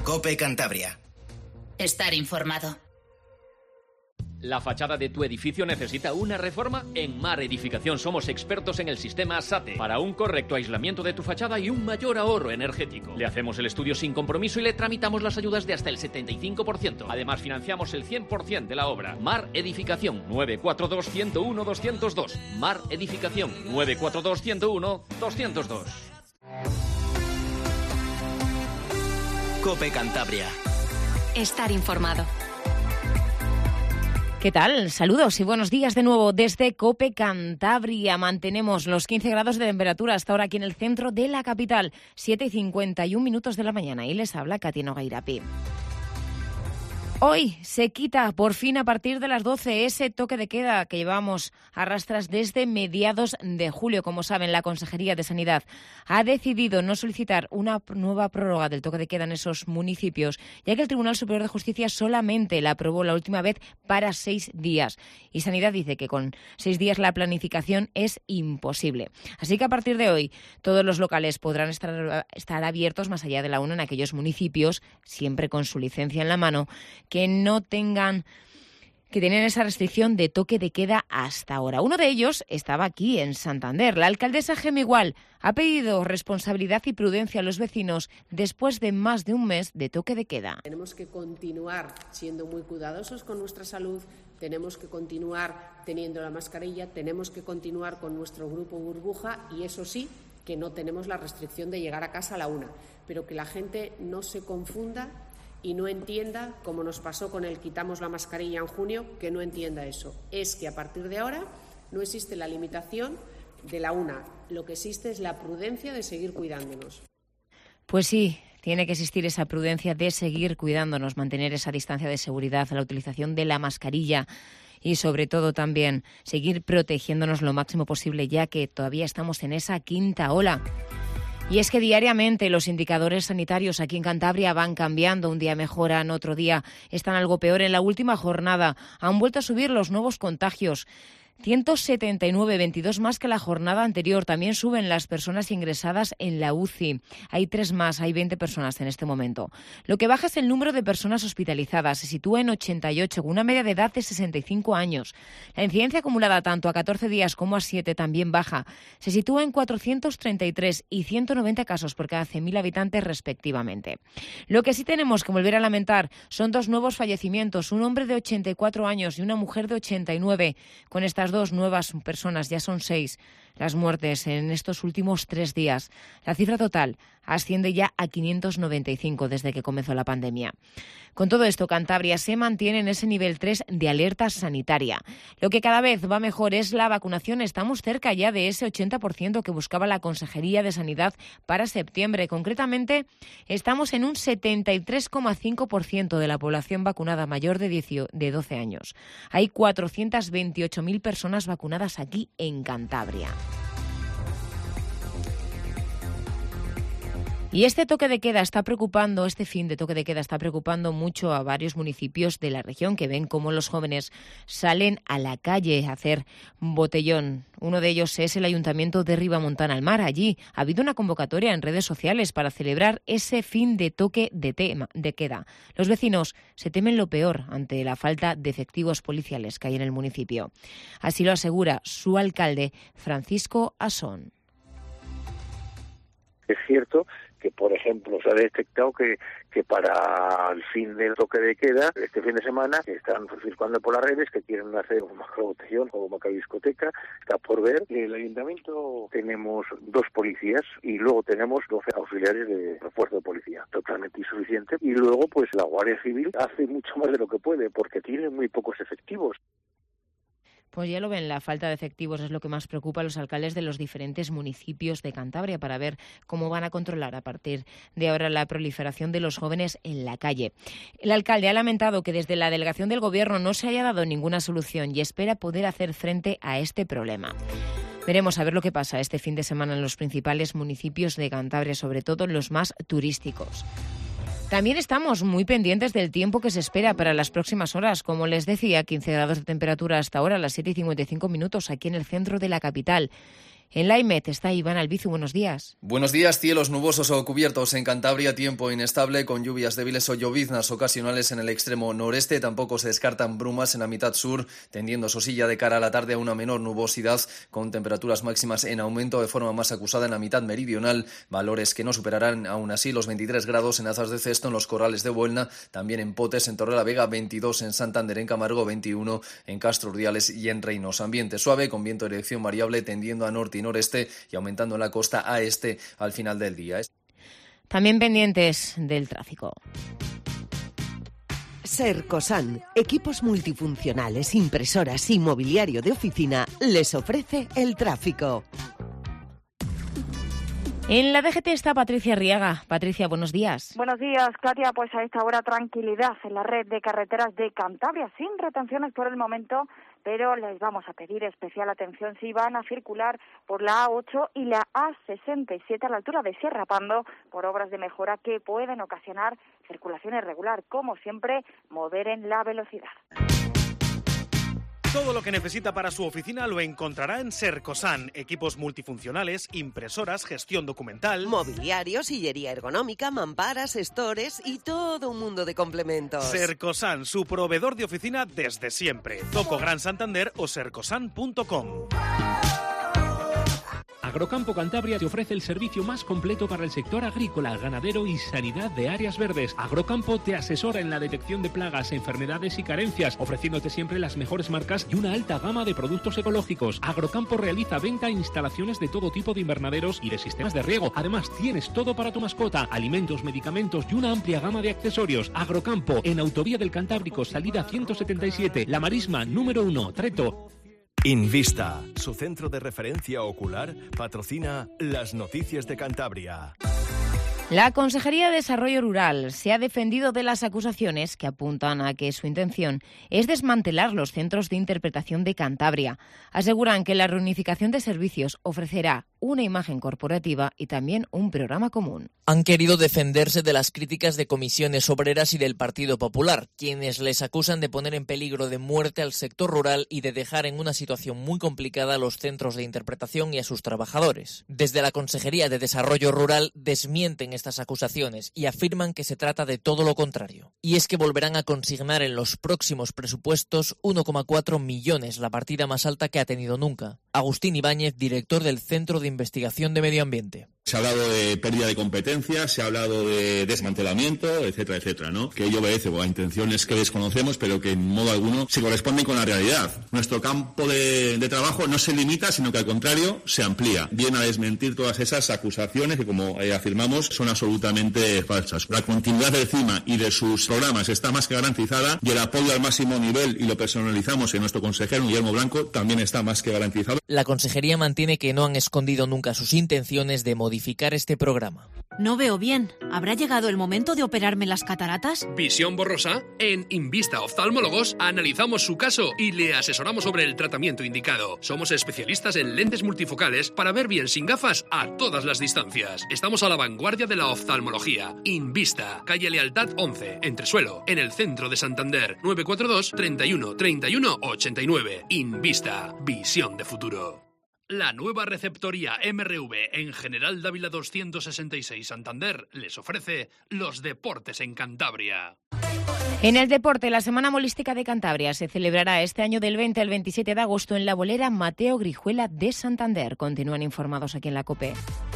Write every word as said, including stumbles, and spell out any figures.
COPE Cantabria. Estar informado. ¿La fachada de tu edificio necesita una reforma? En Mar Edificación somos expertos en el sistema SATE para un correcto aislamiento de tu fachada y un mayor ahorro energético. Le hacemos el estudio sin compromiso y le tramitamos las ayudas de hasta el setenta y cinco por ciento. Además, financiamos el cien por ciento de la obra. Mar Edificación, nueve cuatro dos, uno cero uno, dos cero dos. Mar Edificación, nueve cuatro dos, uno cero uno, dos cero dos. COPE Cantabria. Estar informado. ¿Qué tal? Saludos y buenos días de nuevo desde COPE Cantabria. Mantenemos los quince grados de temperatura hasta ahora aquí en el centro de la capital. siete y cincuenta y un minutos de la mañana y les habla Katia Nogueirapi. Hoy se quita por fin a partir de las doce ese toque de queda que llevamos a rastras desde mediados de julio. Como saben, la Consejería de Sanidad ha decidido no solicitar una nueva prórroga del toque de queda en esos municipios, ya que el Tribunal Superior de Justicia solamente la aprobó la última vez para seis días. Y Sanidad dice que con seis días la planificación es imposible. Así que a partir de hoy todos los locales podrán estar, estar abiertos más allá de la una en aquellos municipios, siempre con su licencia en la mano, que no tengan, que tienen esa restricción de toque de queda hasta ahora. Uno de ellos estaba aquí, en Santander. La alcaldesa Gema Igual ha pedido responsabilidad y prudencia a los vecinos después de más de un mes de toque de queda. Tenemos que continuar siendo muy cuidadosos con nuestra salud, tenemos que continuar teniendo la mascarilla, tenemos que continuar con nuestro grupo burbuja y eso sí, que no tenemos la restricción de llegar a casa a la una, pero que la gente no se confunda y no entienda, como nos pasó con el quitamos la mascarilla en junio, que no entienda eso. Es que a partir de ahora no existe la limitación de la una. Lo que existe es la prudencia de seguir cuidándonos. Pues sí, tiene que existir esa prudencia de seguir cuidándonos, mantener esa distancia de seguridad, la utilización de la mascarilla y sobre todo también seguir protegiéndonos lo máximo posible, ya que todavía estamos en esa quinta ola. Y es que diariamente los indicadores sanitarios aquí en Cantabria van cambiando. Un día mejoran, otro día están algo peor. En la última jornada han vuelto a subir los nuevos contagios. ciento setenta y nueve, veintidós más que la jornada anterior. También suben las personas ingresadas en la U C I. Hay tres más, hay veinte personas en este momento. Lo que baja es el número de personas hospitalizadas. Se sitúa en ochenta y ocho, con una media de edad de sesenta y cinco años. La incidencia acumulada tanto a catorce días como a siete también baja. Se sitúa en cuatrocientos treinta y tres y ciento noventa casos por cada cien mil habitantes respectivamente. Lo que sí tenemos que volver a lamentar son dos nuevos fallecimientos. Un hombre de ochenta y cuatro años y una mujer de ochenta y nueve. Con estas dos nuevas personas, ya son seis las muertes en estos últimos tres días. La cifra total asciende ya a quinientos noventa y cinco desde que comenzó la pandemia. Con todo esto, Cantabria se mantiene en ese nivel tres de alerta sanitaria. Lo que cada vez va mejor es la vacunación. Estamos cerca ya de ese ochenta por ciento que buscaba la Consejería de Sanidad para septiembre. Concretamente, estamos en un setenta y tres coma cinco por ciento de la población vacunada mayor de doce años. Hay cuatrocientas veintiocho mil personas vacunadas aquí en Cantabria. Y este toque de queda está preocupando, este fin de toque de queda está preocupando mucho a varios municipios de la región que ven cómo los jóvenes salen a la calle a hacer botellón. Uno de ellos es el Ayuntamiento de Ribamontana al Mar. Allí ha habido una convocatoria en redes sociales para celebrar ese fin de toque de, tema, de queda. Los vecinos se temen lo peor ante la falta de efectivos policiales que hay en el municipio. Así lo asegura su alcalde, Francisco Asón. Es cierto que, por ejemplo, se ha detectado que, que para el fin del toque de queda, este fin de semana, que están circulando por las redes, que quieren hacer un macrobotellón o macrodiscoteca, está por ver. En el ayuntamiento tenemos dos policías y luego tenemos doce auxiliares de refuerzo de policía, totalmente insuficiente. Y luego, pues, la Guardia Civil hace mucho más de lo que puede, porque tiene muy pocos efectivos. Pues ya lo ven, la falta de efectivos es lo que más preocupa a los alcaldes de los diferentes municipios de Cantabria para ver cómo van a controlar a partir de ahora la proliferación de los jóvenes en la calle. El alcalde ha lamentado que desde la delegación del Gobierno no se haya dado ninguna solución y espera poder hacer frente a este problema. Veremos a ver lo que pasa este fin de semana en los principales municipios de Cantabria, sobre todo los más turísticos. También estamos muy pendientes del tiempo que se espera para las próximas horas. Como les decía, quince grados de temperatura hasta ahora, a las siete y cincuenta y cinco minutos, aquí en el centro de la capital. En la I M E T está Iván Albizu, buenos días. Buenos días, cielos nubosos o cubiertos en Cantabria, tiempo inestable con lluvias débiles o lloviznas ocasionales en el extremo noreste. Tampoco se descartan brumas en la mitad sur, tendiendo sosilla de cara a la tarde a una menor nubosidad, con temperaturas máximas en aumento de forma más acusada en la mitad meridional, valores que no superarán aún así los veintitrés grados en Azas de Cesto, en los Corrales de Buelna, también en Potes, en Torrelavega, veintidós en Santander, en Camargo, veintiuno en Castro Urdiales y en Reinos. Ambiente suave con viento de dirección variable tendiendo a norte y noreste y aumentando en la costa a este al final del día. También pendientes del tráfico. Sercosan, equipos multifuncionales, impresoras y mobiliario de oficina, les ofrece el tráfico. En la D G T está Patricia Arriaga. Patricia, buenos días. Buenos días, Katia. Pues a esta hora tranquilidad en la red de carreteras de Cantabria, sin retenciones por el momento, pero les vamos a pedir especial atención si van a circular por la A ocho y la A sesenta y siete a la altura de Sierra Pando por obras de mejora que pueden ocasionar circulación irregular. Como siempre, moderen la velocidad. Todo lo que necesita para su oficina lo encontrará en Sercosan. Equipos multifuncionales, impresoras, gestión documental, mobiliario, sillería ergonómica, mamparas, stores y todo un mundo de complementos. Sercosan, su proveedor de oficina desde siempre. Toco Gran Santander o sercosan punto com. Agrocampo Cantabria te ofrece el servicio más completo para el sector agrícola, ganadero y sanidad de áreas verdes. Agrocampo te asesora en la detección de plagas, enfermedades y carencias, ofreciéndote siempre las mejores marcas y una alta gama de productos ecológicos. Agrocampo realiza venta e instalaciones de todo tipo de invernaderos y de sistemas de riego. Además, tienes todo para tu mascota, alimentos, medicamentos y una amplia gama de accesorios. Agrocampo, en Autovía del Cantábrico, salida ciento setenta y siete, La Marisma, número uno, Treto. Invista, su centro de referencia ocular, patrocina las noticias de Cantabria. La Consejería de Desarrollo Rural se ha defendido de las acusaciones que apuntan a que su intención es desmantelar los centros de interpretación de Cantabria. Aseguran que la reunificación de servicios ofrecerá una imagen corporativa y también un programa común. Han querido defenderse de las críticas de comisiones obreras y del Partido Popular, quienes les acusan de poner en peligro de muerte al sector rural y de dejar en una situación muy complicada a los centros de interpretación y a sus trabajadores. Desde la Consejería de Desarrollo Rural desmienten estas acusaciones y afirman que se trata de todo lo contrario. Y es que volverán a consignar en los próximos presupuestos uno coma cuatro millones, la partida más alta que ha tenido nunca. Agustín Ibáñez, director del Centro de Investigación de Medio Ambiente. Se ha hablado de pérdida de competencias, se ha hablado de desmantelamiento, etcétera, etcétera, ¿no? Que ello obedece a intenciones que desconocemos, pero que en modo alguno se corresponden con la realidad. Nuestro campo de, de trabajo no se limita, sino que al contrario se amplía. Viene a desmentir todas esas acusaciones que, como eh, afirmamos, son absolutamente falsas. La continuidad del CIMA y de sus programas está más que garantizada y el apoyo al máximo nivel, y lo personalizamos en nuestro consejero Guillermo Blanco, también está más que garantizado. La Consejería mantiene que no han escondido nunca sus intenciones de modificar este programa. No veo bien. ¿Habrá llegado el momento de operarme las cataratas? ¿Visión borrosa? En Invista Oftalmólogos analizamos su caso y le asesoramos sobre el tratamiento indicado. Somos especialistas en lentes multifocales para ver bien sin gafas a todas las distancias. Estamos a la vanguardia de la oftalmología. Invista, calle Lealtad once, Entresuelo, en el centro de Santander. nueve cuatro dos, treinta y uno, treinta y uno, ochenta y nueve. Invista, visión de futuro. La nueva receptoría M R V en General Dávila doscientos sesenta y seis Santander les ofrece los deportes en Cantabria. En el deporte, la Semana Molística de Cantabria se celebrará este año del veinte al veintisiete de agosto en la bolera Mateo Grijuela de Santander. Continúan informados aquí en la COPE.